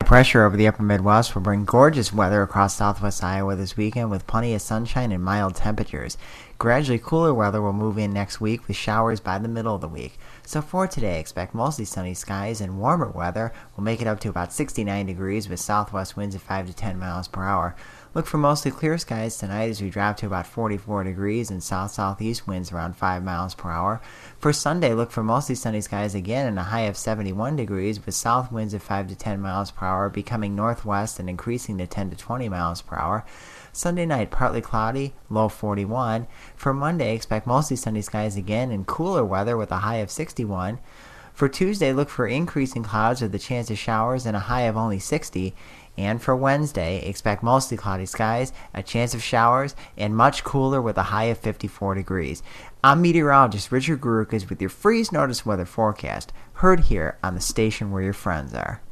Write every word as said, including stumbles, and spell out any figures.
Pressure over the upper Midwest will bring gorgeous weather across southwest Iowa this weekend with plenty of sunshine and mild temperatures. Gradually cooler weather will move in next week with showers by the middle of the week. So for today, expect mostly sunny skies and warmer weather. We'll make it up to about sixty-nine degrees with southwest winds at five to ten miles per hour. Look for mostly clear skies tonight as we drop to about forty-four degrees and south-southeast winds around five miles per hour. For Sunday, look for mostly sunny skies again and a high of seventy-one degrees with south winds at five to ten miles per hour becoming northwest and increasing to ten to twenty miles per hour. Sunday night, partly cloudy, low forty-one. For Monday, expect mostly sunny skies again and cooler weather with a high of sixty-one. For Tuesday, look for increasing clouds with a chance of showers and a high of only sixty. And for Wednesday, expect mostly cloudy skies, a chance of showers, and much cooler with a high of fifty-four degrees. I'm meteorologist Richard Garukas with your freeze notice weather forecast, heard here on the station where your friends are.